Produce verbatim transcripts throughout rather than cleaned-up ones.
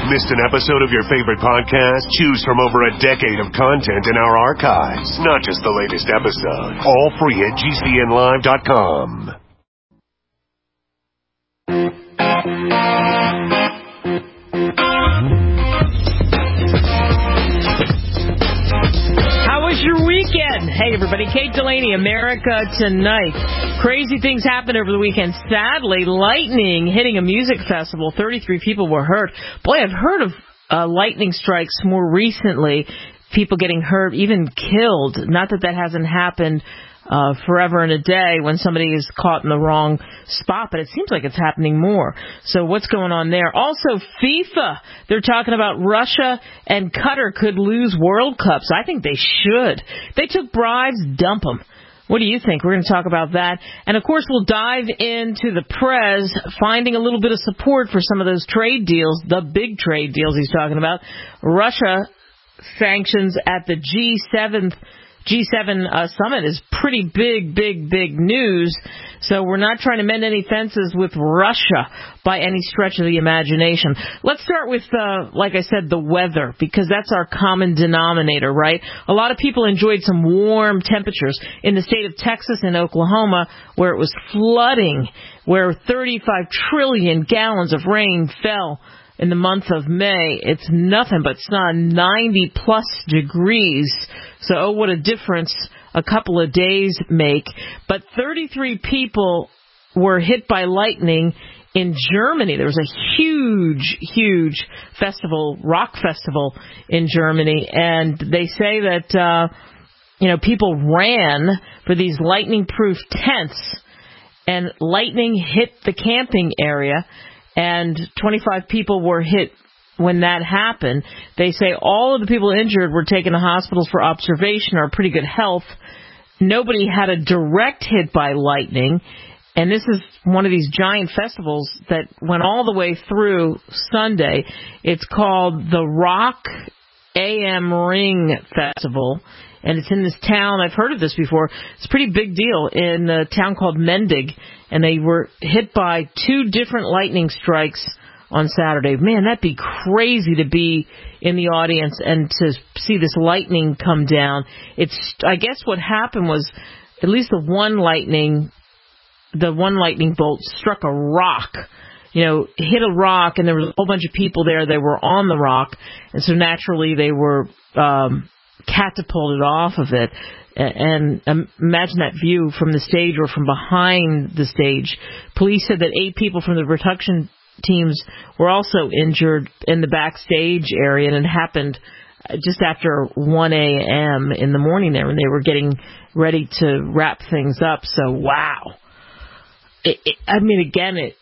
Missed an episode of your favorite podcast? Choose from over a decade of content in our archives, not just the latest episode. All free at G C N live dot com. How was your weekend? Hey, everybody. Kate Delaney, America Tonight. Crazy things happened over the weekend. Sadly, lightning hitting a music festival. thirty-three people were hurt. Boy, I've heard of uh, lightning strikes more recently. People getting hurt, even killed. Not that that hasn't happened uh, forever and a day when somebody is caught in the wrong spot, but it seems like it's happening more. So what's going on there? Also, FIFA. They're talking about Russia and Qatar could lose World Cups. I think they should. They took bribes, dump them. What do you think? We're going to talk about that. And, of course, we'll dive into the Prez, finding a little bit of support for some of those trade deals, the big trade deals he's talking about. Russia sanctions at the G seven G seven uh, summit is pretty big, big, big news. So we're not trying to mend any fences with Russia by any stretch of the imagination. Let's start with, uh, like I said, the weather, because that's our common denominator, right? A lot of people enjoyed some warm temperatures in the state of Texas and Oklahoma, where it was flooding, where thirty-five trillion gallons of rain fell in the month of May. It's nothing but it's not ninety plus degrees. So, oh, what a difference a couple of days make. But thirty-three people were hit by lightning in Germany. There was a huge, huge festival, rock festival in Germany. And they say that, uh, you know, people ran for these lightning-proof tents, and lightning hit the camping area. And twenty-five people were hit when that happened. They say all of the people injured were taken to hospitals for observation or pretty good health. Nobody had a direct hit by lightning. And this is one of these giant festivals that went all the way through Sunday. It's called the Rock A M Ring Festival. And it's in this town. I've heard of this before. It's a pretty big deal in a town called Mendig. And they were hit by two different lightning strikes on Saturday. Man, that'd be crazy to be in the audience and to see this lightning come down. It's, I guess what happened was at least the one lightning, the one lightning bolt struck a rock. You know, hit a rock, and there was a whole bunch of people there. They were on the rock. And so naturally they were um catapulted off of it. And imagine that view from the stage or from behind the stage. Police said that eight people from the production teams were also injured in the backstage area, and it happened just after one a.m. in the morning there when they were getting ready to wrap things up. So, wow. It, it, I mean, again, it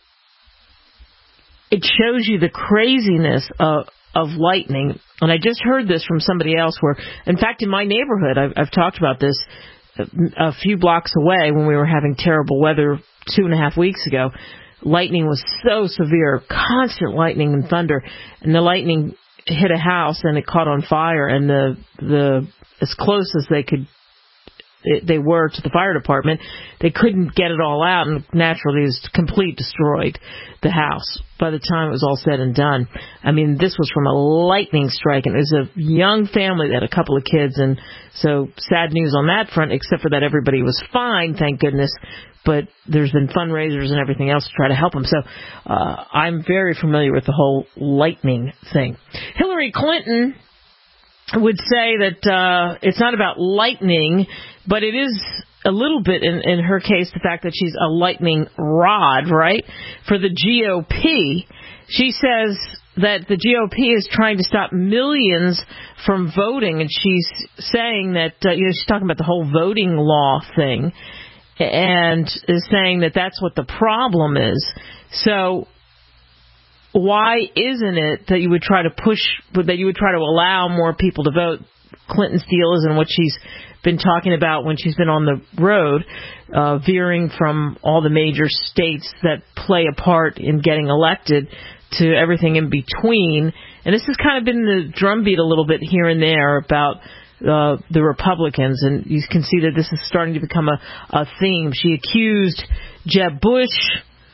it shows you the craziness of of lightning. And I just heard this from somebody else where, in fact, in my neighborhood, I've, I've talked about this a few blocks away when we were having terrible weather two and a half weeks ago. Lightning was so severe, constant lightning and thunder, and the lightning hit a house and it caught on fire, and the the as close as they could it, they were to the fire department, they couldn't get it all out, and naturally it was complete destroyed, the house, by the time it was all said and done. I mean, this was from a lightning strike, and it was a young family that had a couple of kids, and so sad news on that front, except for that everybody was fine, thank goodness, but there's been fundraisers and everything else to try to help them. So uh, I'm very familiar with the whole lightning thing. Hillary Clinton would say that uh, it's not about lightning, but it is a little bit, in, in her case, the fact that she's a lightning rod, right, for the G O P. She says that the G O P is trying to stop millions from voting, and she's saying that, uh, you know, she's talking about the whole voting law thing, and is saying that that's what the problem is. So why isn't it that you would try to push, that you would try to allow more people to vote? Clinton's deal isn't what she's been talking about when she's been on the road, uh, veering from all the major states that play a part in getting elected to everything in between. And this has kind of been the drumbeat a little bit here and there about uh, the Republicans, and you can see that this is starting to become a, a theme. She accused Jeb Bush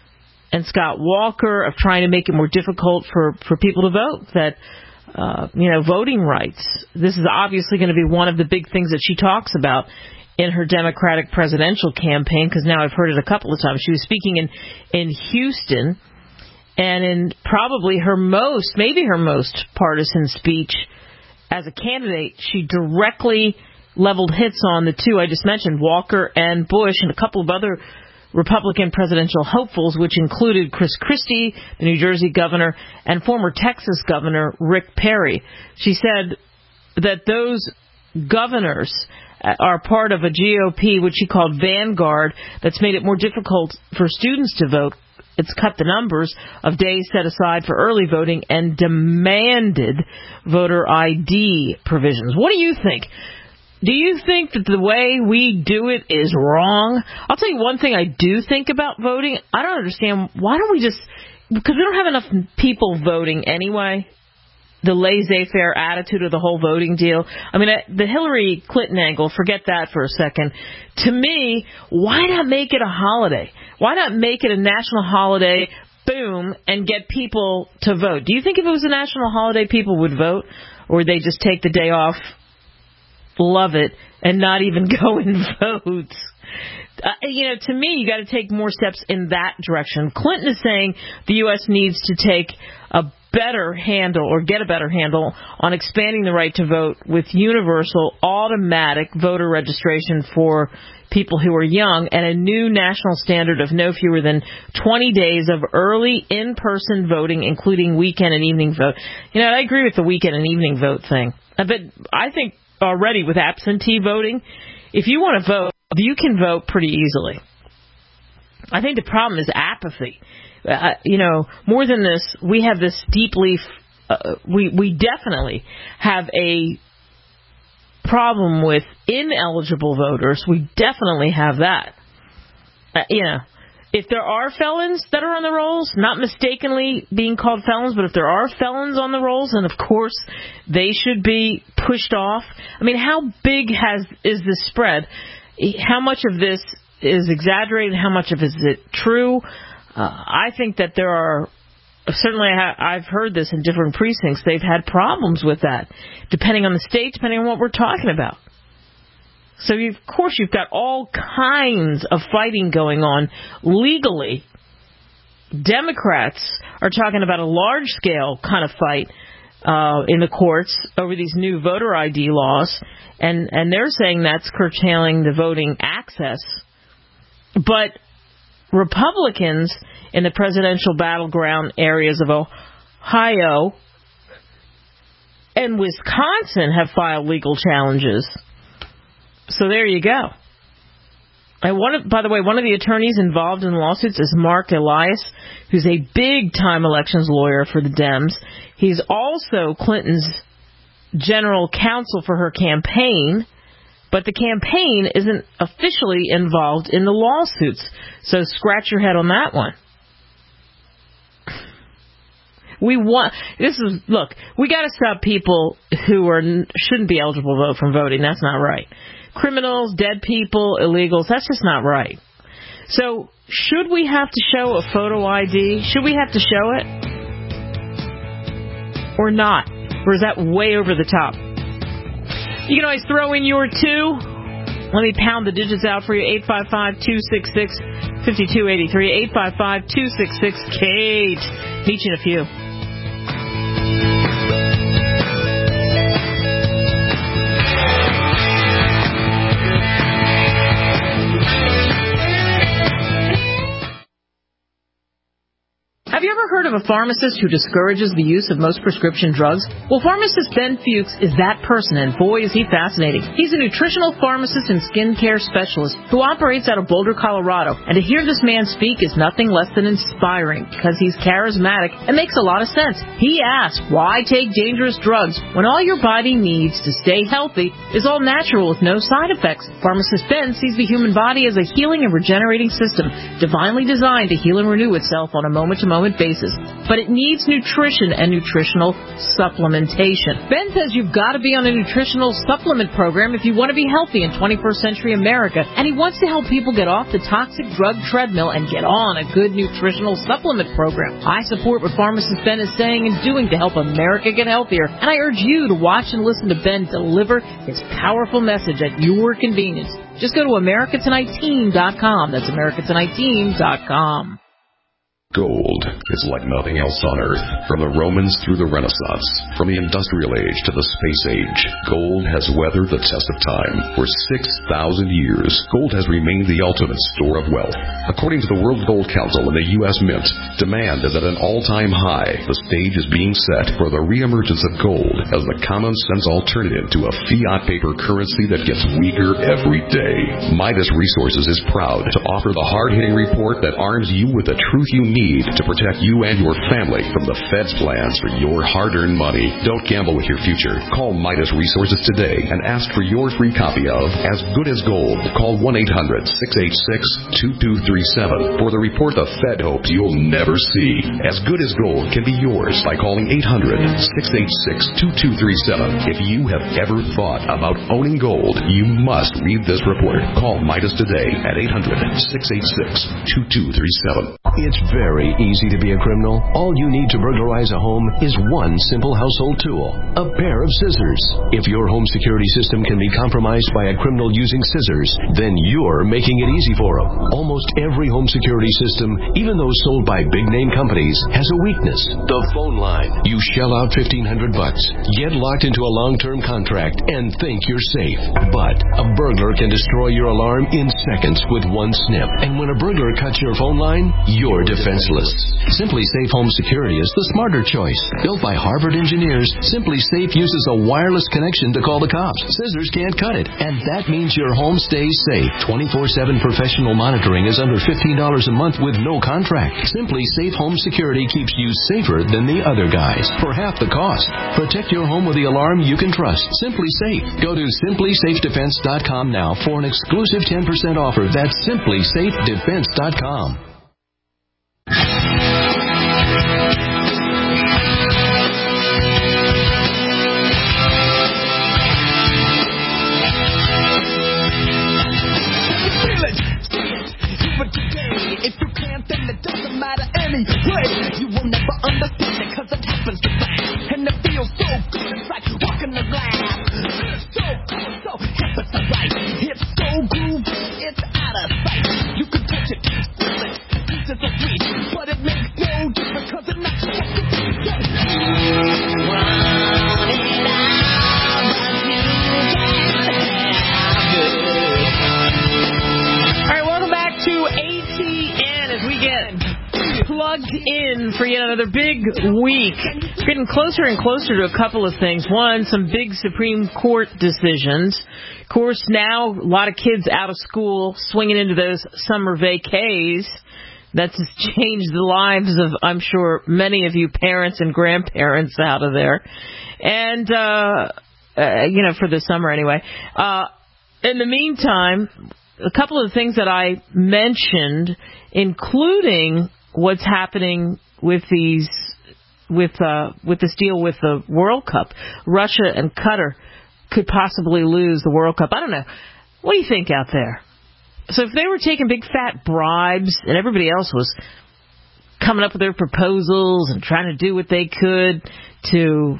and Scott Walker of trying to make it more difficult for, for people to vote, that, uh, you know, voting rights. This is obviously going to be one of the big things that she talks about in her Democratic presidential campaign, because now I've heard it a couple of times. She was speaking in, in Houston, and in probably her most, maybe her most partisan speech as a candidate, she directly leveled hits on the two I just mentioned, Walker and Bush, and a couple of other Republican presidential hopefuls, which included Chris Christie, the New Jersey governor, and former Texas governor Rick Perry. She said that those governors are part of a G O P, which she called Vanguard, that's made it more difficult for students to vote. It's cut the numbers of days set aside for early voting and demanded voter I D provisions. What do you think? Do you think that the way we do it is wrong? I'll tell you one thing I do think about voting. I don't understand. Why don't we just, because we don't have enough people voting anyway, the laissez-faire attitude of the whole voting deal. I mean, the Hillary Clinton angle, forget that for a second. To me, why not make it a holiday? Why not make it a national holiday, boom, and get people to vote? Do you think if it was a national holiday, people would vote? Or would they just take the day off, love it, and not even go and vote? Uh, you know, to me, you got to take more steps in that direction. Clinton is saying the U S needs to take a better handle or get a better handle on expanding the right to vote with universal automatic voter registration for people who are young and a new national standard of no fewer than twenty days of early in-person voting, including weekend and evening vote. You know, I agree with the weekend and evening vote thing. But I think already with absentee voting, if you want to vote, you can vote pretty easily. I think the problem is apathy. Uh, you know, more than this, we have this deeply, uh, we, we definitely have a problem with ineligible voters. We definitely have that. Uh, you know, if there are felons that are on the rolls, not mistakenly being called felons, but if there are felons on the rolls, then of course they should be pushed off. I mean, how big has is this spread? How much of this is exaggerated? How much of it is it true? Uh, I think that there are, certainly I ha- I've heard this in different precincts, they've had problems with that, depending on the state, depending on what we're talking about. So, you, of course, you've got all kinds of fighting going on legally. Democrats are talking about a large-scale kind of fight uh, in the courts over these new voter I D laws, and, and they're saying that's curtailing the voting access. But Republicans in the presidential battleground areas of Ohio and Wisconsin have filed legal challenges. So there you go. And one of, by the way, one of the attorneys involved in the lawsuits is Mark Elias, who's a big-time elections lawyer for the Dems. He's also Clinton's general counsel for her campaign, but the campaign isn't officially involved in the lawsuits. So scratch your head on that one. We want this is look. We got to stop people who are shouldn't be eligible to vote from voting. That's not right. Criminals, dead people, illegals. That's just not right. So should we have to show a photo I D? Should we have to show it or not? Or is that way over the top? You can always throw in your two. Let me pound the digits out for you. eight five five, two six six, five two eight three. eight five five, two six six, Kate. Meet you in a few. Have you ever heard of a pharmacist who discourages the use of most prescription drugs? Well, pharmacist Ben Fuchs is that person, and boy, is he fascinating. He's a nutritional pharmacist and skincare specialist who operates out of Boulder, Colorado. And to hear this man speak is nothing less than inspiring because he's charismatic and makes a lot of sense. He asks, why take dangerous drugs when all your body needs to stay healthy is all natural with no side effects? Pharmacist Ben sees the human body as a healing and regenerating system, divinely designed to heal and renew itself on a moment-to-moment basis. but it needs nutrition and nutritional supplementation. Ben says you've got to be on a nutritional supplement program if you want to be healthy in twenty-first century America, and he wants to help people get off the toxic drug treadmill and get on a good nutritional supplement program. I support what pharmacist Ben is saying and doing to help America get healthier, and I urge you to watch and listen to Ben deliver his powerful message at your convenience. Just go to America Tonight Team dot com. That's America Tonight Team dot com. Gold is like nothing else on Earth. From the Romans through the Renaissance, from the Industrial Age to the Space Age, gold has weathered the test of time. For six thousand years, gold has remained the ultimate store of wealth. According to the World Gold Council and the U S Mint, demand is at an all-time high. The stage is being set for the reemergence of gold as the common-sense alternative to a fiat paper currency that gets weaker every day. Midas Resources is proud to offer the hard-hitting report that arms you with the truth you need to protect you and your family from the Fed's plans for your hard-earned money. Don't gamble with your future. Call Midas Resources today and ask for your free copy of As Good as Gold. Call one eight hundred six eight six two two three seven for the report the Fed hopes you'll never see. As Good as Gold can be yours by calling eight hundred six eight six two two three seven. If you have ever thought about owning gold, you must read this report. Call Midas today at eight hundred six eight six two two three seven. It's very Very easy to be a criminal. All you need to burglarize a home is one simple household tool, a pair of scissors. If your home security system can be compromised by a criminal using scissors, then you're making it easy for them. Almost every home security system, even those sold by big-name companies, has a weakness: the phone line. You shell out fifteen hundred bucks, get locked into a long-term contract, and think you're safe. But a burglar can destroy your alarm in seconds with one snip. And when a burglar cuts your phone line, you're defenseless. Simply Safe Home Security is the smarter choice. Built by Harvard engineers, Simply Safe uses a wireless connection to call the cops. Scissors can't cut it, and that means your home stays safe. twenty-four seven professional monitoring is under fifteen dollars a month with no contract. Simply Safe Home Security keeps you safer than the other guys for half the cost. Protect your home with the alarm you can trust. Simply Safe. Go to simply safe defense dot com now for an exclusive ten percent offer. That's simply safe defense dot com. If you can't, then it doesn't matter anyway. You will never understand it, cause it happens to me. And it feels so good, it's like walking the glass. It's so good, so hip, it's right. It's so groovy, it's out of sight. You can touch it, feel it, pieces of sweet, but it makes no difference, cause it's not supposed to be. You want it all, but you can't have it. Alright, welcome back to A T N as we get plugged in for yet another big week. We're getting closer and closer to a couple of things. One, some big Supreme Court decisions. Of course, now a lot of kids out of school swinging into those summer vacays. That's changed the lives of, I'm sure, many of you parents and grandparents out of there. And, uh, uh you know, for the summer anyway. Uh, in the meantime, a couple of things that I mentioned, including what's happening with these, with uh, with this deal with the World Cup. Russia and Qatar could possibly lose the World Cup. I don't know. What do you think out there? So if they were taking big fat bribes and everybody else was coming up with their proposals and trying to do what they could to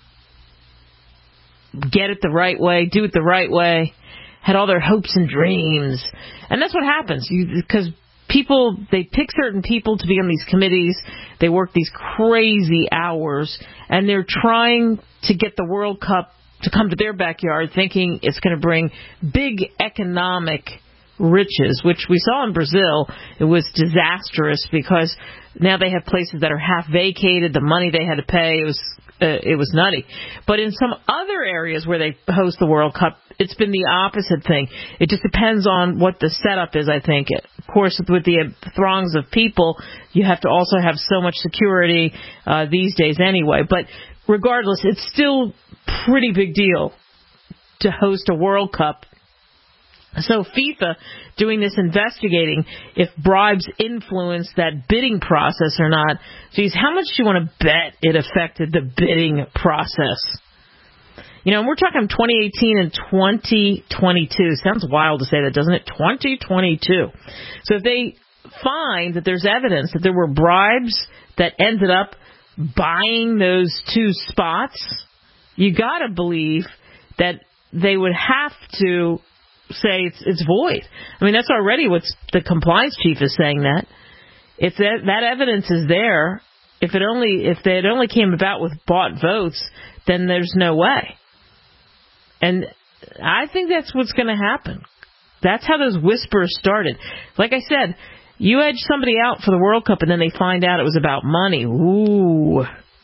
get it the right way, do it the right way, had all their hopes and dreams. And that's what happens. Because people, they pick certain people to be on these committees. They work these crazy hours. And they're trying to get the World Cup to come to their backyard, thinking it's going to bring big economic riches, which we saw in Brazil. It was disastrous because now they have places that are half vacated. The money they had to pay, it was uh, it was nutty. But in some other areas where they host the World Cup, it's been the opposite thing. It just depends on what the setup is, I think. Of course, with the throngs of people, you have to also have so much security uh, these days anyway. But regardless, it's still pretty big deal to host a World Cup So FIFA doing this investigating if bribes influenced that bidding process or not. Geez, how much do you want to bet it affected the bidding process? You know, we're talking twenty eighteen and twenty twenty-two. Sounds wild to say that, doesn't it? twenty twenty-two. So if they find that there's evidence that there were bribes that ended up buying those two spots, you got to believe that they would have to say it's, it's void. I mean, that's already what the compliance chief is saying, that if that, that evidence is there, if it only if they had only came about with bought votes, then there's no way. And I think that's what's going to happen. That's how those whispers started. Like I said, you edge somebody out for the World Cup and then they find out it was about money. Ooh.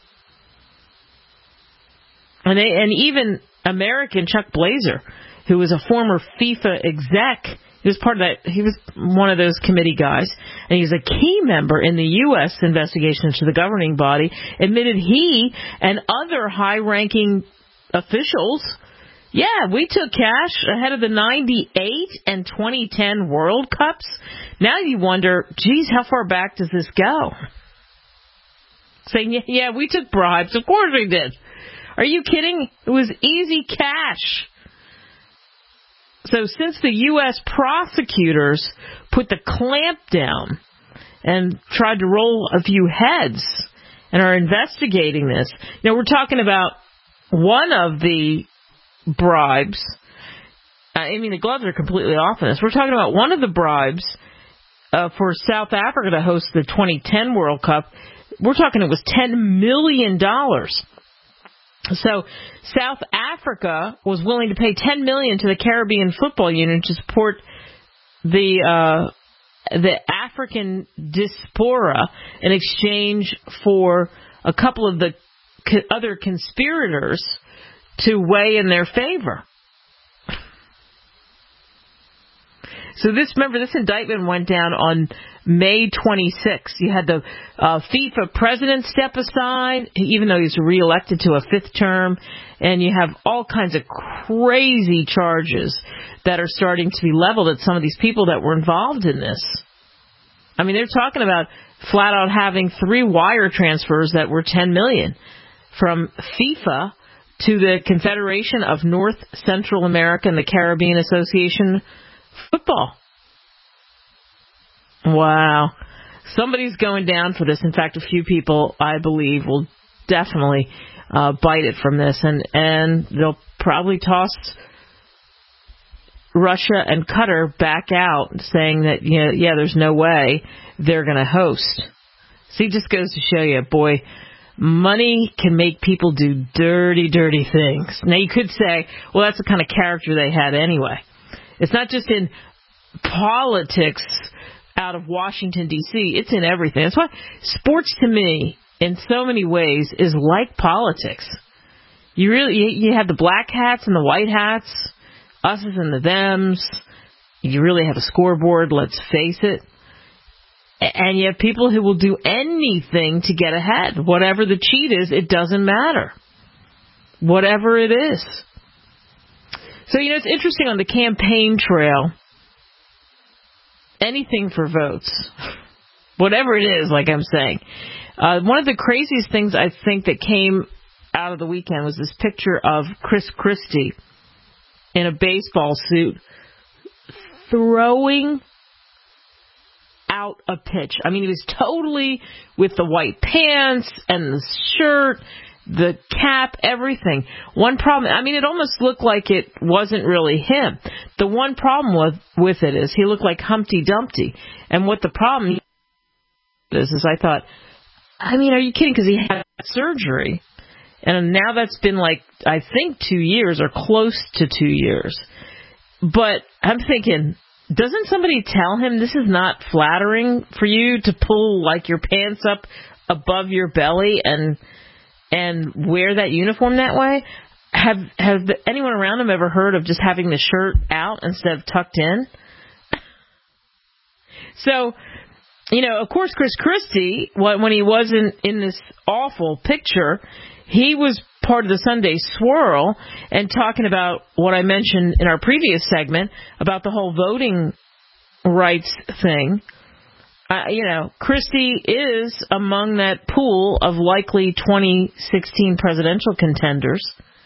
And they, and even American Chuck Blazer, who was a former FIFA exec, he was part of that, he was one of those committee guys, and he's a key member in the U S investigation to the governing body, admitted he and other high-ranking officials, yeah, we took cash ahead of the ninety-eight and twenty ten World Cups. Now you wonder, geez, how far back does this go? Saying, yeah, yeah, we took bribes. Of course we did. Are you kidding? It was easy cash. So since the U S prosecutors put the clamp down and tried to roll a few heads and are investigating this, you know, we're talking about one of the bribes. I mean, the gloves are completely off in this. We're talking about one of the bribes uh, for South Africa to host the twenty ten World Cup. We're talking it was ten million dollars. So South Africa was willing to pay ten million dollars to the Caribbean Football Union to support the uh, the African diaspora in exchange for a couple of the co- other conspirators to weigh in their favor. So this, remember, this indictment went down on May twenty-sixth. You had the uh, FIFA president step aside, even though he's reelected to a fifth term, and you have all kinds of crazy charges that are starting to be leveled at some of these people that were involved in this. I mean, they're talking about flat out having three wire transfers that were ten million dollars from FIFA to the Confederation of North Central America and the Caribbean Association Football. Wow. Somebody's going down for this. In fact, a few people, I believe, will definitely uh, bite it from this, and, and they'll probably toss Russia and Qatar back out, saying that, you know, yeah, there's no way they're going to host. See, it just goes to show you, boy, money can make people do dirty, dirty things. Now, you could say, well, that's the kind of character they had anyway. It's not just in politics out of Washington, D C It's in everything. That's why sports, to me, in so many ways, is like politics. You really, you, you have the black hats and the white hats, us's and the thems. You really have a scoreboard, let's face it. And you have people who will do anything to get ahead. Whatever the cheat is, it doesn't matter. Whatever it is. So, you know, it's interesting on the campaign trail, anything for votes, whatever it is, like I'm saying. Uh, one of the craziest things I think that came out of the weekend was this picture of Chris Christie in a baseball suit throwing out a pitch. I mean, he was totally with the white pants and the shirt, the cap, everything. One problem, I mean, it almost looked like it wasn't really him. The one problem with, with it is he looked like Humpty Dumpty. And what the problem is, is I thought, I mean, are you kidding? Because he had surgery. And now that's been like, I think two years or close to two years. But I'm thinking, doesn't somebody tell him this is not flattering for you to pull like your pants up above your belly and and wear that uniform that way? Have have anyone around him ever heard of just having the shirt out instead of tucked in? So, you know, of course, Chris Christie, when he wasn't in this awful picture, he was part of the Sunday Swirl and talking about what I mentioned in our previous segment about the whole voting rights thing. Uh, you know, Christie is among that pool of likely twenty sixteen presidential contenders.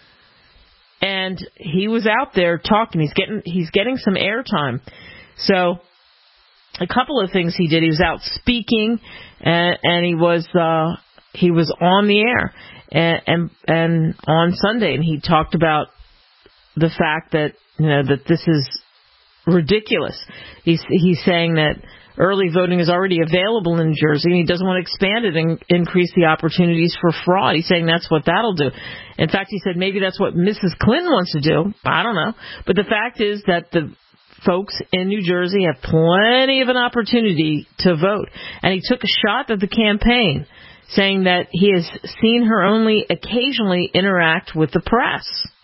And he was out there talking. He's getting he's getting some airtime. So a couple of things he did. He was out speaking, and, and he was uh, he was on the air and, and and on Sunday, and he talked about the fact that you know that this is ridiculous. He's he's saying that early voting is already available in New Jersey, and he doesn't want to expand it and increase the opportunities for fraud. He's saying that's what that'll do. In fact, he said maybe that's what Missus Clinton wants to do. I don't know. But the fact is that the folks in New Jersey have plenty of an opportunity to vote. And he took a shot at the campaign, saying that he has seen her only occasionally interact with the press,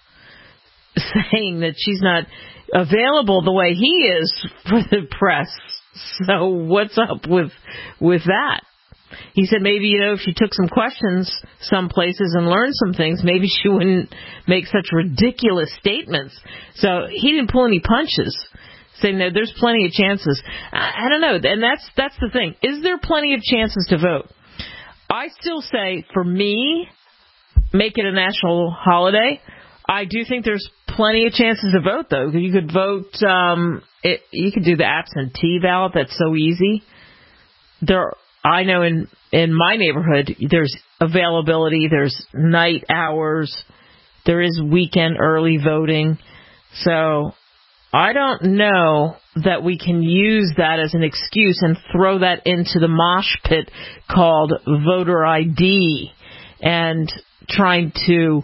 saying that she's not available the way he is for the press. So what's up with with that? He said maybe, you know, if she took some questions some places and learned some things, maybe she wouldn't make such ridiculous statements. So he didn't pull any punches, saying that there's plenty of chances. I, I don't know. And that's that's the thing. Is there plenty of chances to vote? I still say, for me, make it a national holiday. I do think there's plenty of chances to vote, though. You could vote, um, it, you could do the absentee ballot. That's so easy. There, I know in, in my neighborhood, there's availability, there's night hours, there is weekend early voting. So I don't know that we can use that as an excuse and throw that into the mosh pit called voter I D and trying to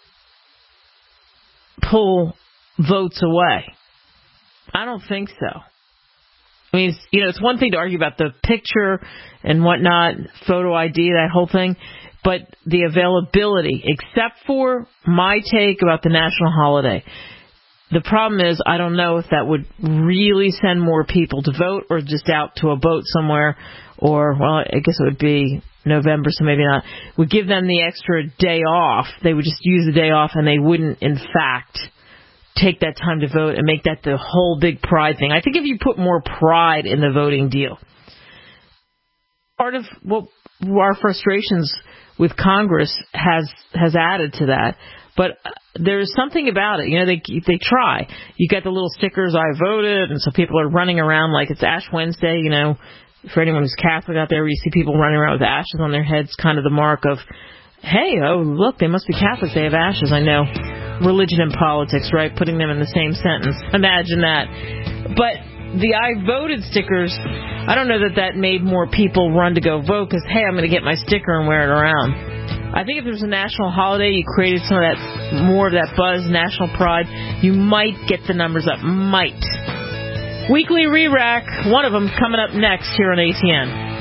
pull votes away. I don't think so. I mean, it's, you know, it's one thing to argue about the picture and whatnot, photo I D, that whole thing, but the availability, except for my take about the national holiday. The problem is, I don't know if that would really send more people to vote or just out to a boat somewhere, or, well, I guess it would be November, so maybe not. Would give them the extra day off. They would just use the day off, and they wouldn't, in fact, take that time to vote and make that the whole big pride thing. I think if you put more pride in the voting deal, part of what our frustrations with Congress has has added to that. But there's something about it. You know, they they try. You get the little stickers, I voted, and so people are running around like it's Ash Wednesday, you know. For anyone who's Catholic out there, you see people running around with ashes on their heads, kind of the mark of, hey, oh, look, they must be Catholic, they have ashes. I know. Religion and politics, right? Putting them in the same sentence. Imagine that. But the I voted stickers, I don't know that that made more people run to go vote because, hey, I'm going to get my sticker and wear it around. I think if there's a national holiday, you created some of that, more of that buzz, national pride, you might get the numbers up. Might. Weekly Re-Rack, one of them coming up next here on A T N.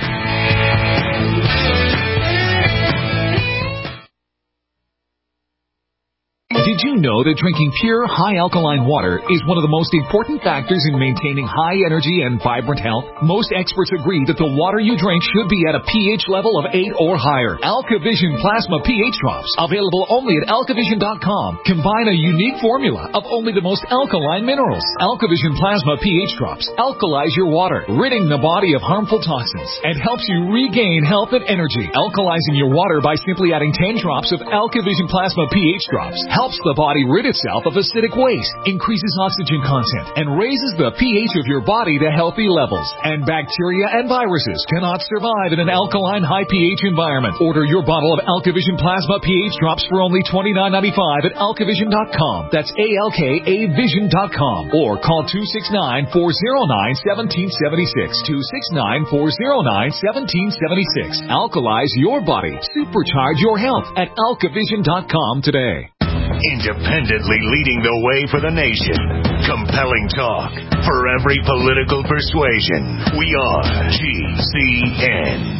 Did you know that drinking pure, high-alkaline water is one of the most important factors in maintaining high energy and vibrant health? Most experts agree that the water you drink should be at a pH level of eight or higher. AlkaVision Plasma pH Drops, available only at alkavision dot com, combine a unique formula of only the most alkaline minerals. AlkaVision Plasma pH Drops alkalize your water, ridding the body of harmful toxins, and helps you regain health and energy. Alkalizing your water by simply adding ten drops of AlkaVision Plasma pH Drops helps the body rid itself of acidic waste, increases oxygen content, and raises the pH of your body to healthy levels. And bacteria and viruses cannot survive in an alkaline high pH environment. Order your bottle of AlkaVision Plasma pH Drops for only twenty-nine ninety-five at alkavision dot com. That's A L K A vision dot com. Or call two six nine, four oh nine, one seven seven six. two six nine, four oh nine, one seven seven six. Alkalize your body. Supercharge your health at alkavision dot com today. Independently leading the way for the nation. Compelling talk for every political persuasion. We are G C N.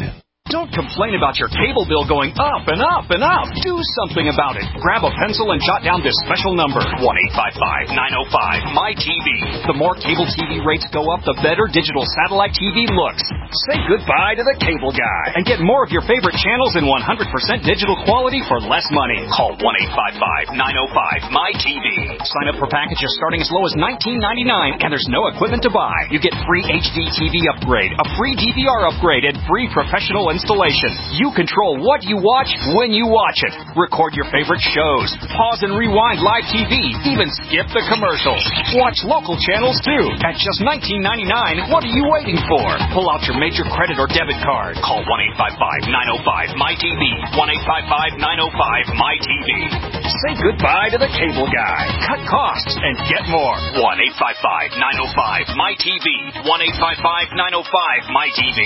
Don't complain about your cable bill going up and up and up. Do something about it. Grab a pencil and jot down this special number, one eight five five, nine oh five, M Y T V. The more cable T V rates go up, the better digital satellite T V looks. Say goodbye to the cable guy and get more of your favorite channels in one hundred percent digital quality for less money. Call one eight five five, nine oh five, M Y T V. Sign up for packages starting as low as nineteen ninety-nine, and there's no equipment to buy. You get free H D T V upgrade, a free D V R upgrade, and free professional installation. You control what you watch when you watch it. Record your favorite shows. Pause and rewind live T V. Even skip the commercials. Watch local channels too. At just nineteen ninety-nine, what are you waiting for? Pull out your major credit or debit card. Call one eight five five, nine oh five, M Y T V. one eight five five, nine oh five, M Y T V. Say goodbye to the cable guy. Cut costs and get more. one eight five five, nine oh five, M Y T V. one eight five five, nine oh five, M Y T V.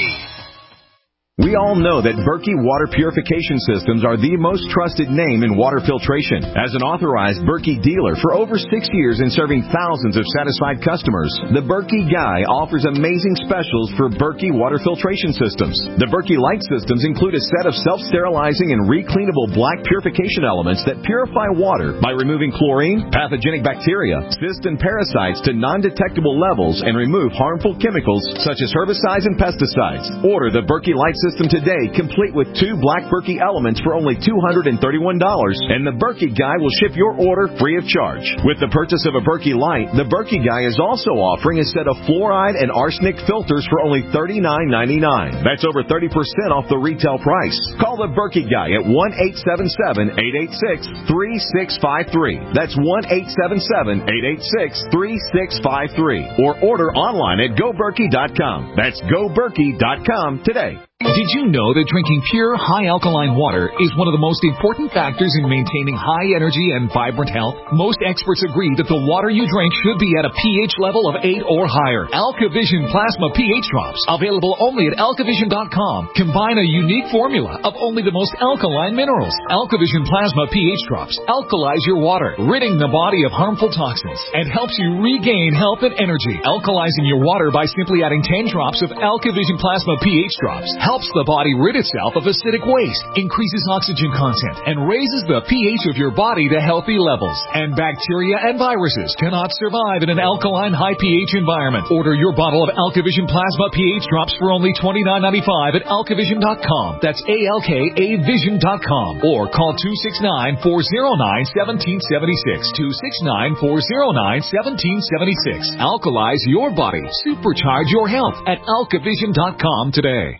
We all know that Berkey Water Purification Systems are the most trusted name in water filtration. As an authorized Berkey dealer for over six years and serving thousands of satisfied customers, the Berkey Guy offers amazing specials for Berkey Water Filtration Systems. The Berkey Light Systems include a set of self-sterilizing and recleanable black purification elements that purify water by removing chlorine, pathogenic bacteria, cysts, and parasites to non-detectable levels and remove harmful chemicals such as herbicides and pesticides. Order the Berkey Light System today, complete with two black Berkey elements for only two hundred thirty-one dollars, and the Berkey Guy will ship your order free of charge. With the purchase of a Berkey Light, the Berkey Guy is also offering a set of fluoride and arsenic filters for only thirty-nine ninety-nine. That's over thirty percent off the retail price. Call the Berkey Guy at one eight seven seven, eight eight six, three six five three. That's one eight seven seven, eight eight six, three six five three. Or order online at go berkey dot com. That's go berkey dot com today. Did you know that drinking pure, high alkaline water is one of the most important factors in maintaining high energy and vibrant health? Most experts agree that the water you drink should be at a pH level of eight or higher. AlkaVision Plasma pH Drops, available only at alkavision dot com, combine a unique formula of only the most alkaline minerals. AlkaVision Plasma pH Drops alkalize your water, ridding the body of harmful toxins, and helps you regain health and energy. Alkalizing your water by simply adding ten drops of AlkaVision Plasma pH Drops helps the body rid itself of acidic waste, increases oxygen content, and raises the pH of your body to healthy levels. And bacteria and viruses cannot survive in an alkaline high pH environment. Order your bottle of AlkaVision Plasma pH Drops for only twenty-nine ninety-five at alkavision dot com. That's A L K A vision dot com. Or call two six nine, four oh nine, one seven seven six. two six nine, four oh nine, one seven seven six. Alkalize your body. Supercharge your health at alkavision dot com today.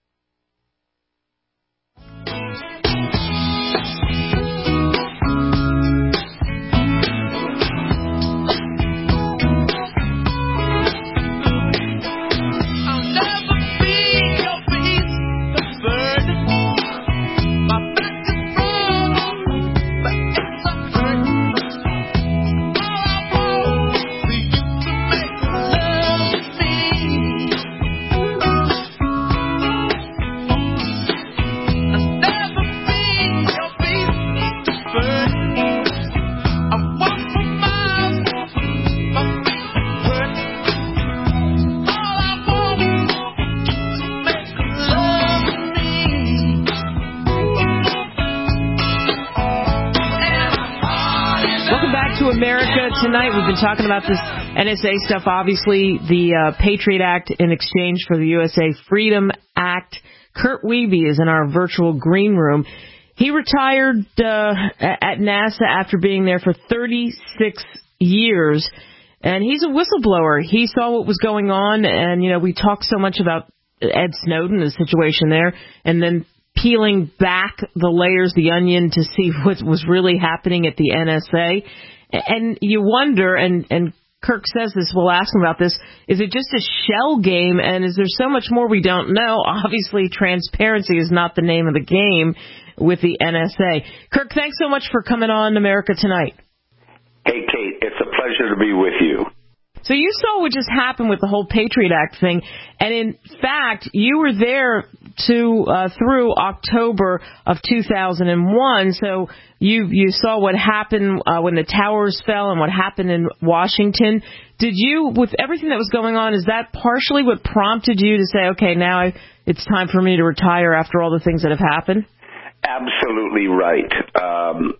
America Tonight. We've been talking about this N S A stuff, obviously, the uh, Patriot Act in exchange for the U S A Freedom Act. Kurt Wiebe is in our virtual green room. He retired uh, at NASA after being there for thirty-six years, and he's a whistleblower. He saw what was going on, and, you know, we talk so much about Ed Snowden, the situation there, and then peeling back the layers, the onion, to see what was really happening at the N S A. And you wonder, and, and Kirk says this, we'll ask him about this, is it just a shell game, and is there so much more we don't know? Obviously, transparency is not the name of the game with the N S A. Kirk, thanks so much for coming on America Tonight. Hey, Kate, it's a pleasure to be with you. So you saw what just happened with the whole Patriot Act thing, and in fact, you were there to uh, through October of two thousand one. So you you saw what happened uh, when the towers fell and what happened in Washington. Did you, with everything that was going on, is that partially what prompted you to say, okay, now I, it's time for me to retire after all the things that have happened? Absolutely right. Um,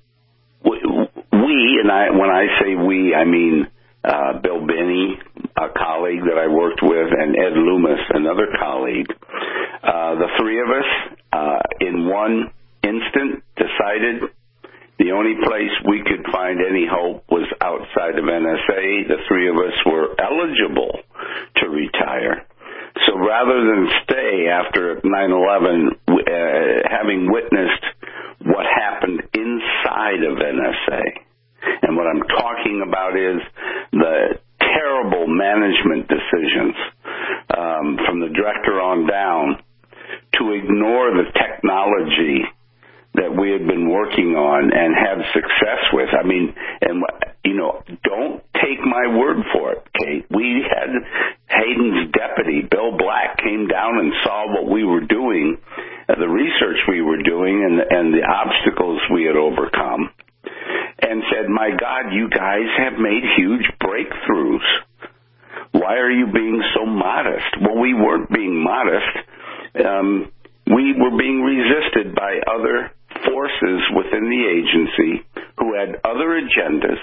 we, and I, when I say we, I mean uh, Bill Binney, a colleague that I worked with, and Ed Loomis, another colleague. Uh, the three of us, uh, in one instant, decided the only place we could find any hope was outside of N S A. The three of us were eligible to retire. So rather than stay after nine eleven, uh, having witnessed what happened inside of N S A, and what I'm talking about is the terrible management decisions um, from the director on down to ignore the technology that we had been working on and had success with. I mean, and, you know, don't take my word for it, Kate. We had Hayden's deputy, Bill Black, came down and saw what we were doing, uh, the research we were doing, and, and the obstacles we had overcome, and said, my God, you guys have made huge breakthroughs. Why are you being so modest? Well, we weren't being modest. Um, we were being resisted by other forces within the agency who had other agendas,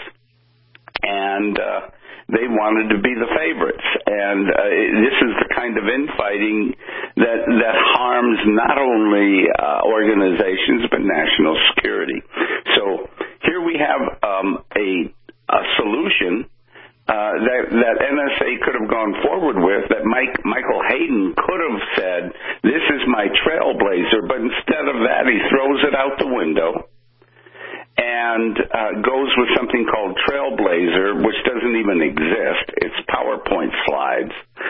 and uh, they wanted to be the favorites. And uh, this is the kind of infighting that that harms not only uh, organizations but national security. So here we have um, a, a solution Uh, that, that N S A could have gone forward with, that Mike, Michael Hayden could have said, this is my trailblazer, but instead of that, he throws it out the window and uh, goes with something called Trailblazer, which doesn't even exist. It's PowerPoint slides.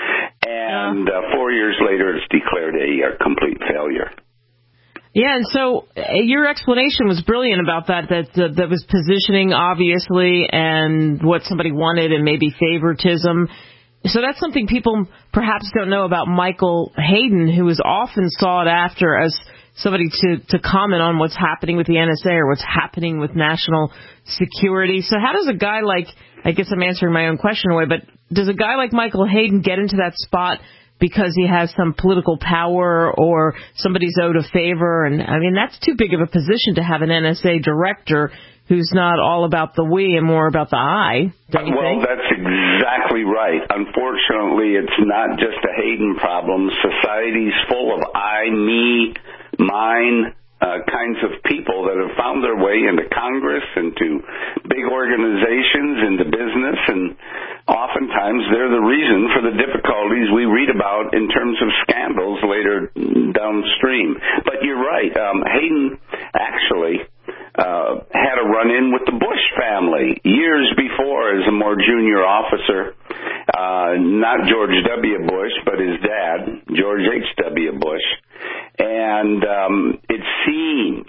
And uh, four years later, it's declared a, a complete failure. Yeah, and so uh, your explanation was brilliant about that, that, that, that was positioning, obviously, and what somebody wanted and maybe favoritism. So that's something people perhaps don't know about Michael Hayden, who is often sought after as somebody to, to comment on what's happening with the N S A or what's happening with national security. So how does a guy like, I guess I'm answering my own question away, but does a guy like Michael Hayden get into that spot because he has some political power or somebody's owed a favor? And, I mean, that's too big of a position to have an N S A director who's not all about the we and more about the I, don't you well, think? That's exactly right. Unfortunately, it's not just a Hayden problem. Society's full of I, me, mine uh, kinds of people that have found their way into Congress, into big organizations, into business, and oftentimes they're the reason for the difficulties we read about in terms of scandals later downstream. But you're right. Um, Hayden actually uh, had a run-in with the Bush family years before as a more junior officer. Uh, not George W. Bush, but his dad, George H W. Bush. And um, it seems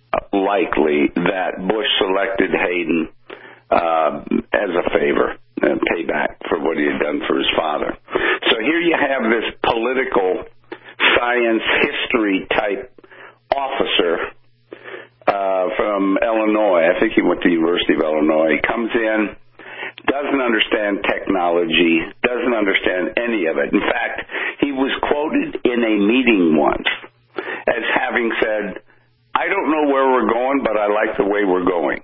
likely that Bush selected Hayden uh, as a favor, and payback for what he had done for his father. So here you have this political science history type officer uh, from Illinois. I think he went to the University of Illinois. He comes in, doesn't understand technology, doesn't understand any of it. In fact, he was quoted in a meeting once as having said, I don't know where we're going, but I like the way we're going.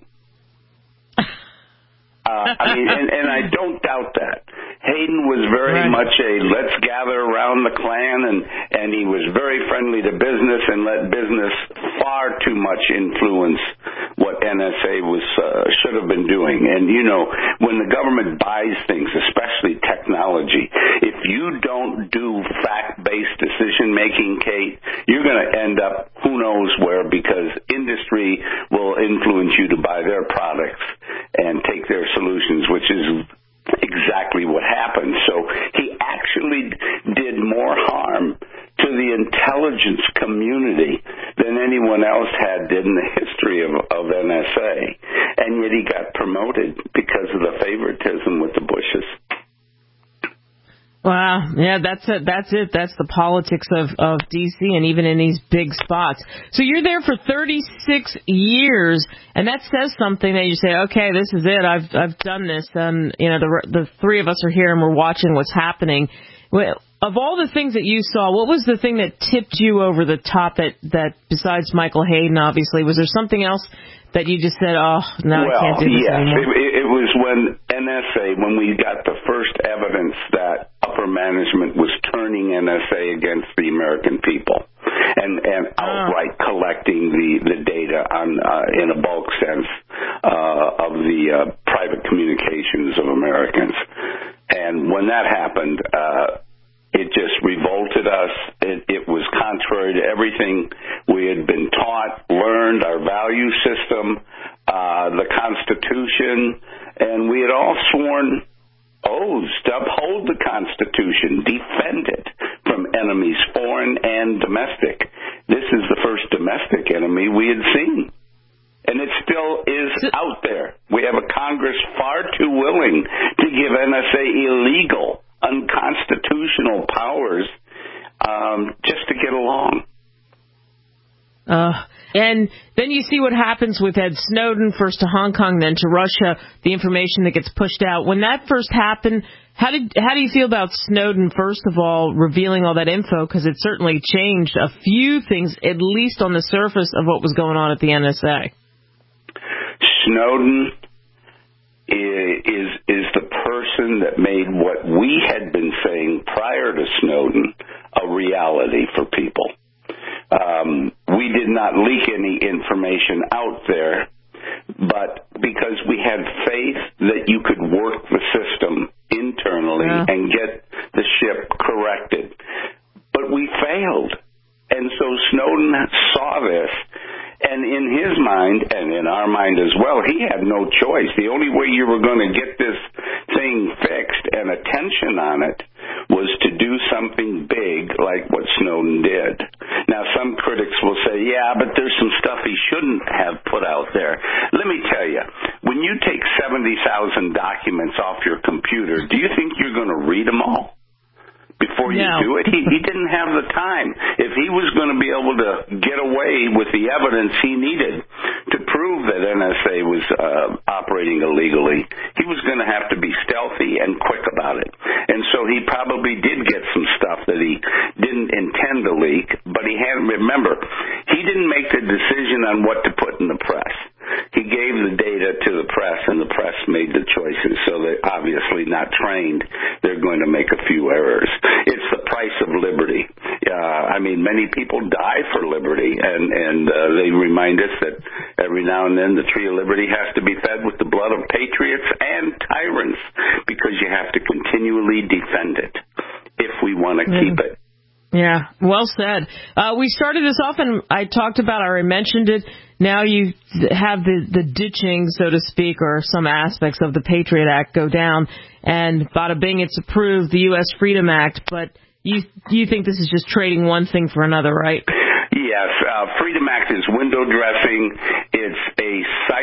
Uh, I mean, and, and I don't doubt that. Hayden was very right. much a let's gather around the Klan, and, and he was very friendly to business and let business far too much influence what N S A was uh, should have been doing. And, you know, when the government buys things, especially technology, if you don't do fact-based decision-making, Kate, you're going to end up who knows where, because industry will influence you to buy their products and take their solutions, which is exactly what happened. So he actually did more harm to the intelligence community than anyone else had did in the history of, of N S A. And yet he got promoted because of the favoritism with the Bushes. Wow. Yeah, that's it. That's it. That's the politics of, of D C and even in these big spots. So you're there for thirty-six years, and that says something that you say, okay, this is it. I've I've done this, and you know the the three of us are here and we're watching what's happening. Well, of all the things that you saw, what was the thing that tipped you over the top? That that besides Michael Hayden, obviously, was there something else that you just said, oh, no, well, I can't do this yes, anymore? It, it was when N S A, when we got the first evidence that upper management was turning N S A against the American people and, and outright oh. collecting the, the data on uh, in a bulk sense uh, of the uh, private communications of Americans. And when that happened, uh, it just revolted us. It, it was contrary to everything we had been taught, learned, our value system, uh, the Constitution, and we had all sworn oaths to uphold the Constitution, defend it from enemies, foreign and domestic. This is the first domestic enemy we had seen. And it still is out there. We have a Congress far too willing to give N S A illegal, unconstitutional powers um, just to get along. Uh, and then you see what happens with Ed Snowden, first to Hong Kong, then to Russia, the information that gets pushed out. When that first happened, how did how do you feel about Snowden, first of all, revealing all that info? Because it certainly changed a few things, at least on the surface of what was going on at the N S A. Snowden is is the person that made what we had been saying prior to Snowden a reality for people. Um, we did not leak any information out there, but because we had faith that you could work the system internally yeah. and get the ship corrected. But we failed. And so Snowden saw this. And in his mind, and in our mind as well, he had no choice. The only way you were going to get this thing fixed and attention on it was to do something big like what Snowden did. Now, some critics will say, yeah, but there's some stuff he shouldn't have put out there. Let me tell you, when you take seventy thousand documents off your computer, do you think you're going to read them all before you no. do it? He, he didn't have the time. If he was going to be able to get away with the evidence he needed to prove that N S A was uh, operating illegally, he was going to have to be stealthy and quick about it. And so he probably did get some stuff that he didn't intend to leak, but he hadn't. Remember, he didn't make the decision on what to put in the press. He gave the data to the press, and the press made the choices. So they're obviously not trained. They're going to make a few errors. It's the price of liberty. Uh, I mean, many people die for liberty, and, and uh, they remind us that every now and then the tree of liberty has to be fed with the blood of patriots and tyrants, because you have to continually defend it if we want to mm. keep it. Yeah, well said. Uh, we started this off, and I talked about, or I mentioned it. Now you have the, the ditching, so to speak, or some aspects of the Patriot Act go down, and bada bing, it's approved, the U S Freedom Act. But you you think this is just trading one thing for another, right? Yes, uh, Freedom Act is window dressing. It's a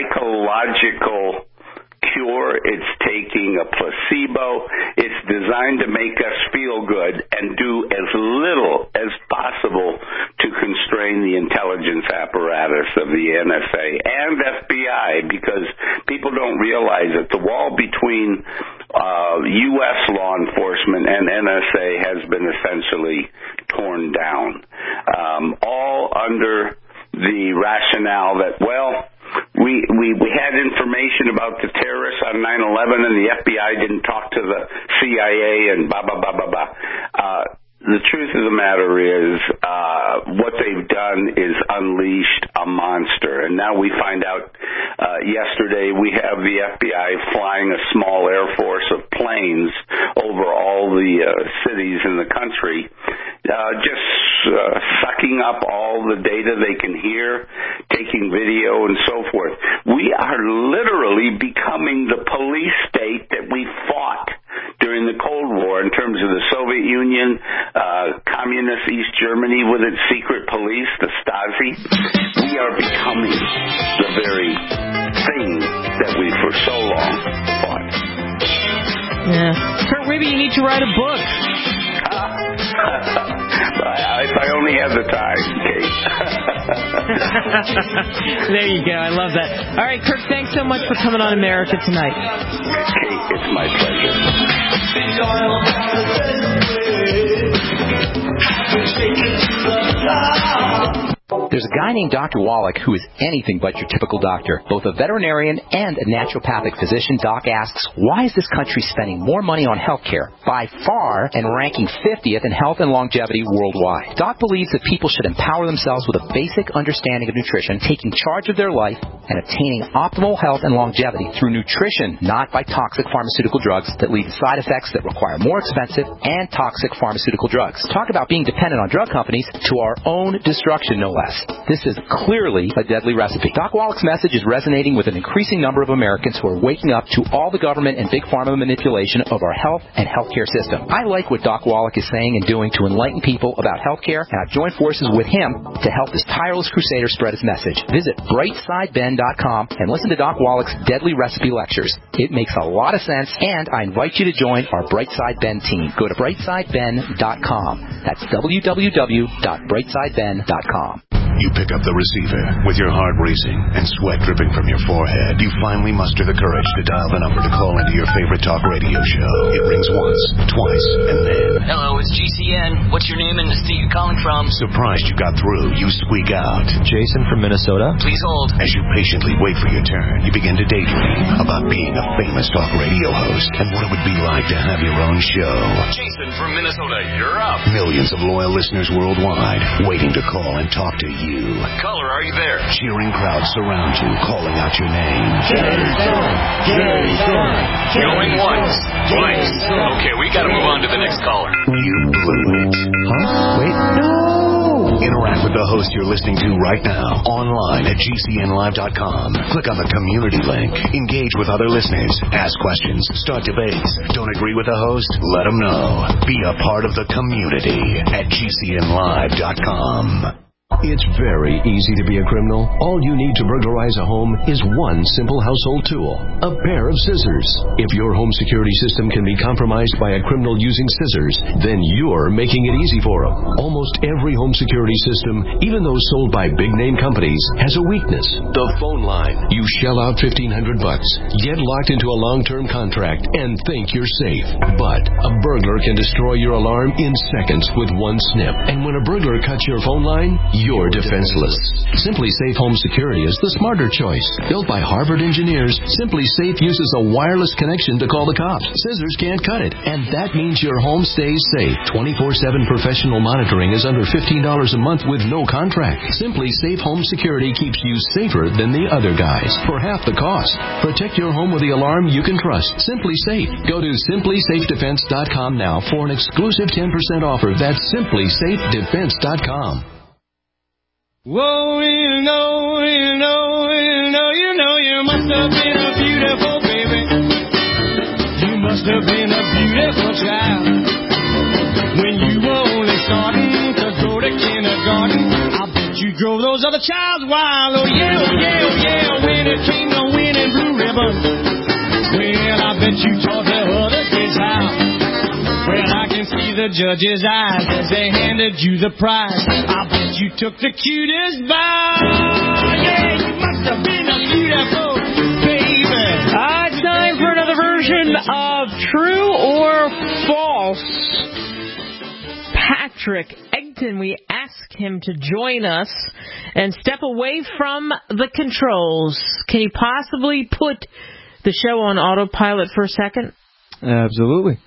psychological cure. It's taking a placebo. It's designed to make us feel good and do as little as possible to constrain the intelligence apparatus of the N S A and F B I, because people don't realize that the wall between uh, U S law enforcement and N S A has been essentially torn down, um, all under the rationale that, well, We, we we had information about the terrorists on nine eleven, and the F B I didn't talk to the C I A and blah, blah, blah, blah, blah. Uh, the truth of the matter is uh, what they've done is unleashed a monster. And now we find out uh, yesterday we have the F B I flying a small air force of planes over all the uh, cities in the country, uh, just uh, sucking up all the data they can hear, taking video and so forth. We are literally becoming the police state that we fought during the Cold War in terms of the Soviet Union, uh, communist East Germany with its secret police, the Stasi. We are becoming the very thing that we for so long fought. Yeah. Kurt Wiebe, you need to write a book. If I only had the time, Kate. There you go. I love that. All right, Kirk, thanks so much for coming on America Tonight. Kate, it's my pleasure. There's a guy named Doctor Wallach who is anything but your typical doctor. Both a veterinarian and a naturopathic physician, Doc asks, why is this country spending more money on health care, by far, and ranking fiftieth in health and longevity worldwide? Doc believes that people should empower themselves with a basic understanding of nutrition, taking charge of their life, and attaining optimal health and longevity through nutrition, not by toxic pharmaceutical drugs that lead to side effects that require more expensive and toxic pharmaceutical drugs. Talk about being dependent on drug companies to our own destruction, no less. This is clearly a deadly recipe. Doc Wallach's message is resonating with an increasing number of Americans who are waking up to all the government and big pharma manipulation of our health and healthcare system. I like what Doc Wallach is saying and doing to enlighten people about healthcare, and I've joined forces with him to help this tireless crusader spread his message. Visit bright side ben dot com and listen to Doc Wallach's deadly recipe lectures. It makes a lot of sense, and I invite you to join our Brightside Ben team. Go to bright side ben dot com. That's w w w dot bright side ben dot com. You pick up the receiver with your heart racing and sweat dripping from your forehead. You finally muster the courage to dial the number to call into your favorite talk radio show. It rings once, twice, and then... Hello, it's G C N. What's your name and the state you're calling from? Surprised you got through, you squeak out. Jason from Minnesota. Please hold. As you patiently wait for your turn, you begin to daydream about being a famous talk radio host and what it would be like to have your own show. Jason from Minnesota, you're up. Millions of loyal listeners worldwide waiting to call and talk to you. Caller, are you there? Cheering crowds surround you, calling out your name. Jason! Jason! Going once, twice. Okay, we gotta move on to the next caller. You blew it. Huh? Wait, no! Interact with the host you're listening to right now, online at G C N live dot com. Click on the community link. Engage with other listeners. Ask questions. Start debates. Don't agree with the host? Let them know. Be a part of the community at G C N live dot com. It's very easy to be a criminal. All you need to burglarize a home is one simple household tool, a pair of scissors. If your home security system can be compromised by a criminal using scissors, then you're making it easy for them. Almost every home security system, even those sold by big-name companies, has a weakness. The phone line. You shell out fifteen hundred bucks, get locked into a long-term contract, and think you're safe. But a burglar can destroy your alarm in seconds with one snip. And when a burglar cuts your phone line, you're defenseless. Simply Safe Home Security is the smarter choice. Built by Harvard engineers, Simply Safe uses a wireless connection to call the cops. Scissors can't cut it, and that means your home stays safe. twenty-four seven professional monitoring is under fifteen dollars a month with no contract. Simply Safe Home Security keeps you safer than the other guys for half the cost. Protect your home with the alarm you can trust. Simply Safe. Go to simply safe defense dot com now for an exclusive ten percent offer. That's simply safe defense dot com. Whoa, you know, you know, you know, you know, you must have been a beautiful baby. You must have been a beautiful child. When you were only starting to go to kindergarten, I bet you drove those other childs wild. Oh yeah, oh yeah, oh yeah, when it came to winning blue ribbon. Well, I bet you taught the other kids how. Well, I can see the judge's eyes as they handed you the prize. I bet you took the cutest bow. Yeah, you must have been a beautiful baby. Uh, it's time for another version of True or False. Patrick Egton, we ask him to join us and step away from the controls. Can you possibly put the show on autopilot for a second? Absolutely.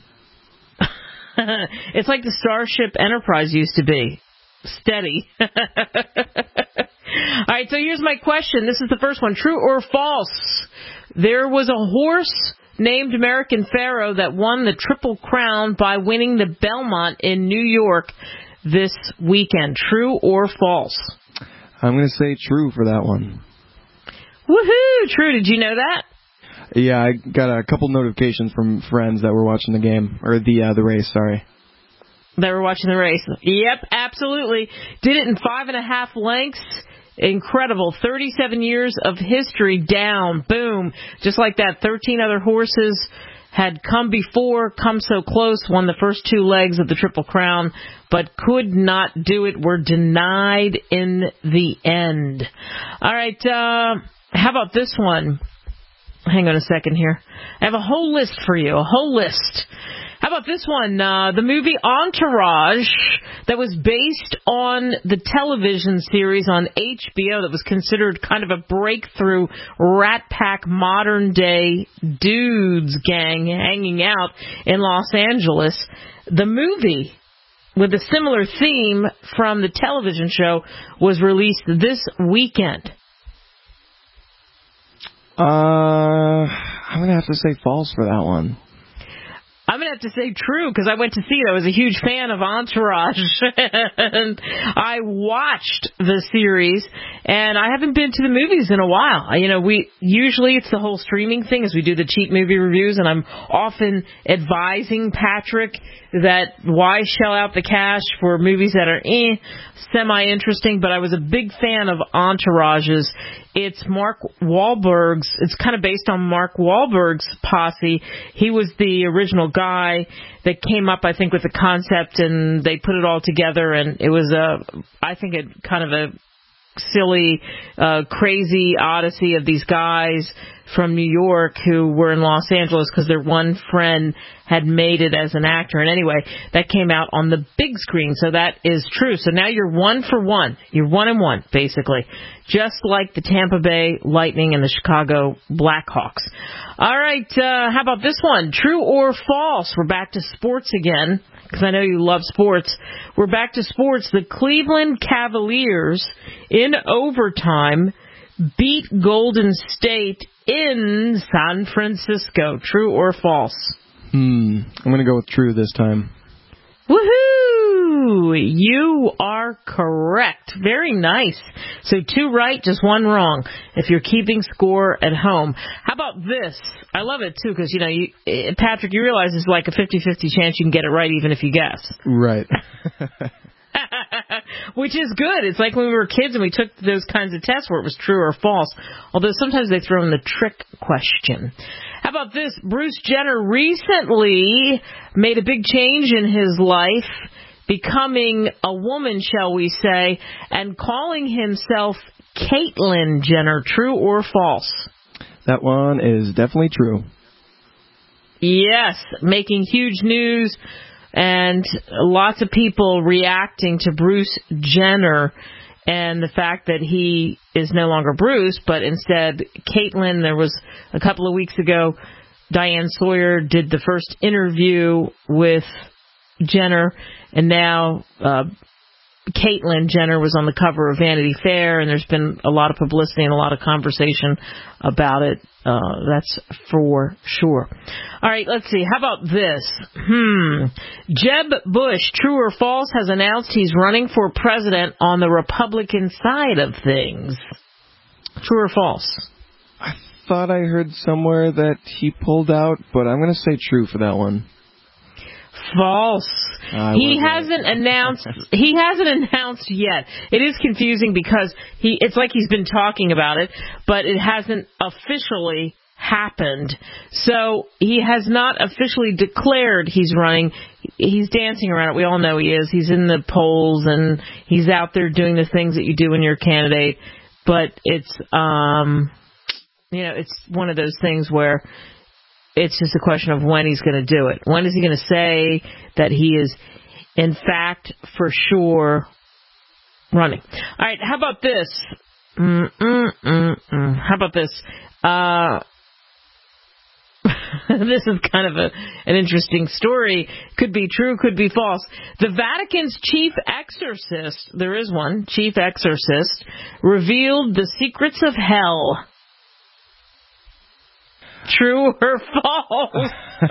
It's like the Starship Enterprise used to be. Steady. All right, so here's my question. This is the first one. True or false? There was a horse named American Pharoah that won the Triple Crown by winning the Belmont in New York this weekend. True or false? I'm going to say true for that one. Woohoo! True. Did you know that? Yeah, I got a couple notifications from friends that were watching the game, or the uh, the race, sorry. They were watching the race. Yep, absolutely. Did it in five and a half lengths. Incredible. thirty-seven years of history down. Boom. Just like that. thirteen other horses had come before, come so close, won the first two legs of the Triple Crown, but could not do it, were denied in the end. All right, uh, how about this one? Hang on a second here. I have a whole list for you, a whole list. How about this one? Uh, the movie Entourage that was based on the television series on H B O that was considered kind of a breakthrough Rat Pack modern day dudes gang hanging out in Los Angeles. The movie with a similar theme from the television show was released this weekend. Uh, I'm going to have to say false for that one. I'm going to have to say true because I went to see it. I was a huge fan of Entourage. And I watched the series, and I haven't been to the movies in a while. You know, we usually it's the whole streaming thing as we do the cheap movie reviews, and I'm often advising Patrick that why shell out the cash for movies that are eh, semi-interesting, but I was a big fan of Entourage's. It's Mark Wahlberg's, it's kind of based on Mark Wahlberg's posse. He was the original guy that came up, I think, with the concept, and they put it all together, and it was a, I think, a kind of a silly, uh, crazy odyssey of these guys from New York who were in Los Angeles because their one friend had made it as an actor. And anyway, that came out on the big screen, so that is true. So now you're one for one. You're one and one, basically, just like the Tampa Bay Lightning and the Chicago Blackhawks. All right, uh, how about this one? True or false? We're back to sports again, because I know you love sports. We're back to sports. The Cleveland Cavaliers, in overtime, beat Golden State in San Francisco. True or false? Hmm. I'm going to go with true this time. Woohoo! You are correct. Very nice. So two right, just one wrong, if you're keeping score at home. How about this? I love it, too, because, you know, you, Patrick, you realize it's like a fifty-fifty chance you can get it right even if you guess. Right. Which is good. It's like when we were kids and we took those kinds of tests where it was true or false. Although sometimes they throw in the trick question. How about this? Bruce Jenner recently made a big change in his life, becoming a woman, shall we say, and calling himself Caitlyn Jenner. True or false? That one is definitely true. Yes, making huge news. And lots of people reacting to Bruce Jenner and the fact that he is no longer Bruce, but instead Caitlyn. There was a couple of weeks ago, Diane Sawyer did the first interview with Jenner, and now uh, Caitlyn Jenner was on the cover of Vanity Fair, and there's been a lot of publicity and a lot of conversation about it. Uh, that's for sure. All right, let's see. How about this? Hmm. Jeb Bush, true or false, has announced he's running for president on the Republican side of things. True or false? I thought I heard somewhere that he pulled out, but I'm going to say true for that one. False. I he hasn't right. announced. He hasn't announced yet. It is confusing because he. It's like he's been talking about it, but it hasn't officially happened. So he has not officially declared he's running. He's dancing around it. We all know he is. He's in the polls and he's out there doing the things that you do when you're a candidate. But it's, um, you know, it's one of those things where it's just a question of when he's going to do it. When is he going to say that he is, in fact, for sure running? All right, how about this? Mm-mm-mm-mm. How about this? Uh, this is kind of a, an interesting story. Could be true, could be false. The Vatican's chief exorcist, there is one, chief exorcist, revealed the secrets of hell. True or false?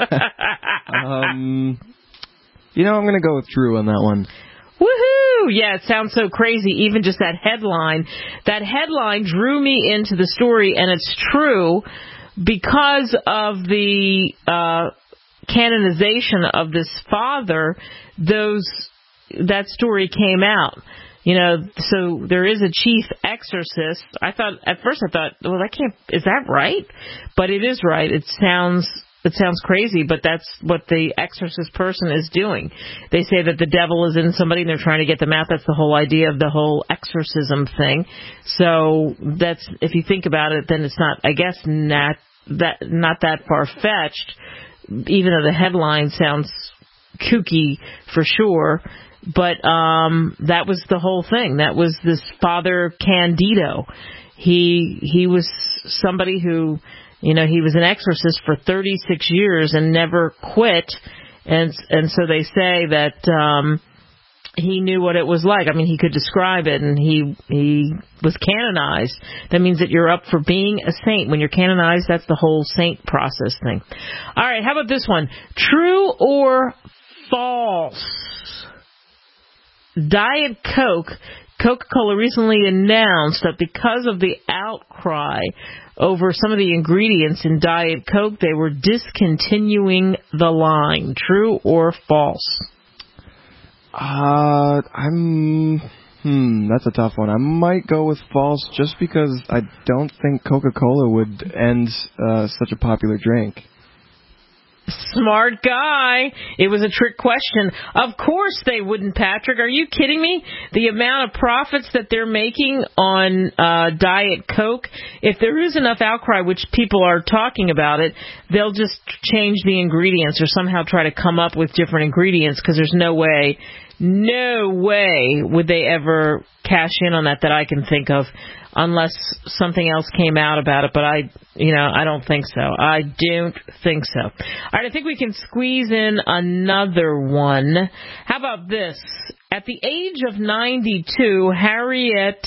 um, you know, I'm going to go with true on that one. Woohoo! Yeah, it sounds so crazy, even just that headline. That headline drew me into the story, and it's true because of the uh, canonization of this father. Those that story came out. You know, so there is a chief exorcist. I thought, at first I thought, well, that can't, is that right? But it is right. It sounds it sounds crazy, but that's what the exorcist person is doing. They say that the devil is in somebody and they're trying to get them out. That's the whole idea of the whole exorcism thing. So that's, if you think about it, then it's not, I guess, not that, not that far-fetched, even though the headline sounds kooky for sure. But um, that was the whole thing. That was this Father Candido. He he was somebody who, you know, he was an exorcist for thirty-six years and never quit. And and so they say that um, he knew what it was like. I mean, he could describe it, and he he was canonized. That means that you're up for being a saint. When you're canonized, that's the whole saint process thing. All right, how about this one? True or false? Diet Coke, Coca-Cola recently announced that because of the outcry over some of the ingredients in Diet Coke, they were discontinuing the line. True or false? Uh, I'm... Hmm, that's a tough one. I might go with false just because I don't think Coca-Cola would end uh, such a popular drink. Smart guy. It was a trick question. Of course they wouldn't, Patrick. Are you kidding me? The amount of profits that they're making on uh, Diet Coke, if there is enough outcry, which people are talking about it, they'll just change the ingredients or somehow try to come up with different ingredients because there's no way, no way would they ever cash in on that that I can think of unless something else came out about it. But I, you know, I don't think so. I don't think so. All right, I think we can squeeze in another one. How about this? At the age of ninety-two, Harriet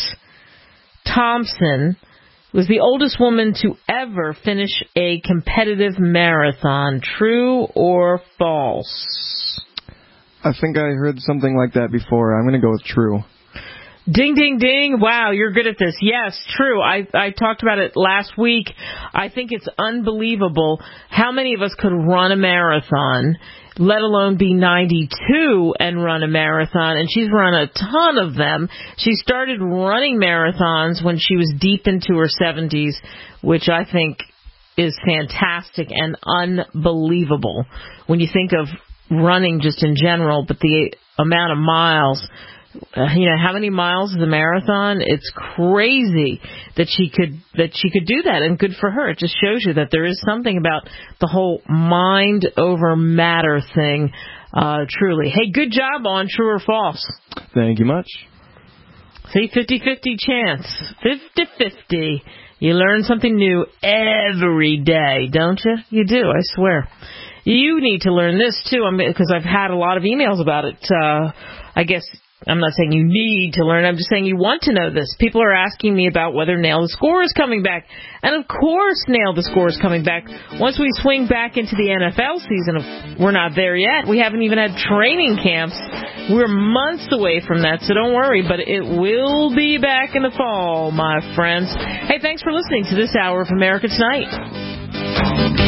Thompson was the oldest woman to ever finish a competitive marathon. True or false? I think I heard something like that before. I'm going to go with true. Ding, ding, ding. Wow, you're good at this. Yes, true. I, I talked about it last week. I think it's unbelievable how many of us could run a marathon, let alone be ninety-two and run a marathon. And she's run a ton of them. She started running marathons when she was deep into her seventies, which I think is fantastic and unbelievable when you think of running just in general, but the amount of miles. Uh, you know, how many miles is a marathon? It's crazy that she could that she could do that, and good for her. It just shows you that there is something about the whole mind over matter thing. Uh, truly, hey, good job on true or false. Thank you much. See, fifty-fifty chance, fifty-fifty. You learn something new every day, don't you? You do, I swear. You need to learn this too, because I've had a lot of emails about it. Uh, I guess. I'm not saying you need to learn. I'm just saying you want to know this. People are asking me about whether Nail the Score is coming back. And of course Nail the Score is coming back. Once we swing back into the N F L season, we're not there yet. We haven't even had training camps. We're months away from that, so don't worry. But it will be back in the fall, my friends. Hey, thanks for listening to this hour of America Tonight.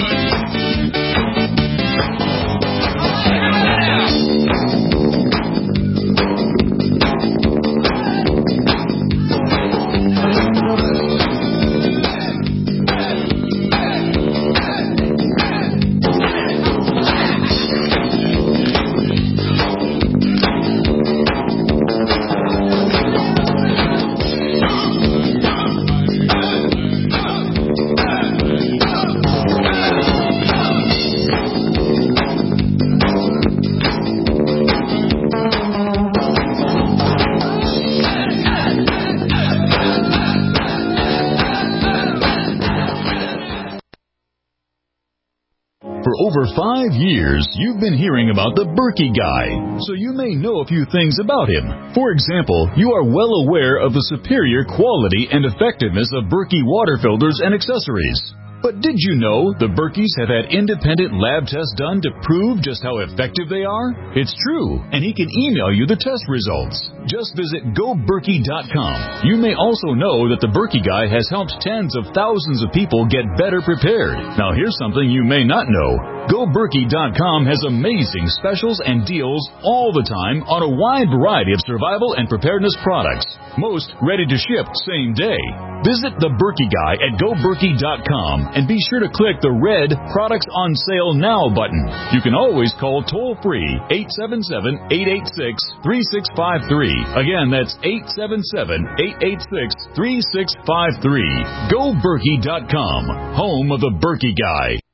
over five years, you've been hearing about the Berkey Guy, so you may know a few things about him. For example, you are well aware of the superior quality and effectiveness of Berkey water filters and accessories. But did you know the Berkeys have had independent lab tests done to prove just how effective they are? It's true, and he can email you the test results. Just visit go berkey dot com. You may also know that the Berkey Guy has helped tens of thousands of people get better prepared. Now here's something you may not know. go berkey dot com has amazing specials and deals all the time on a wide variety of survival and preparedness products. Most ready to ship same day. Visit the Berkey Guy at go berkey dot com and be sure to click the red Products on Sale Now button. You can always call toll-free eight seven seven, eight eight six, three six five three. Again, that's eight seven seven, eight eight six, three six five three. go berkey dot com, home of the Berkey Guy.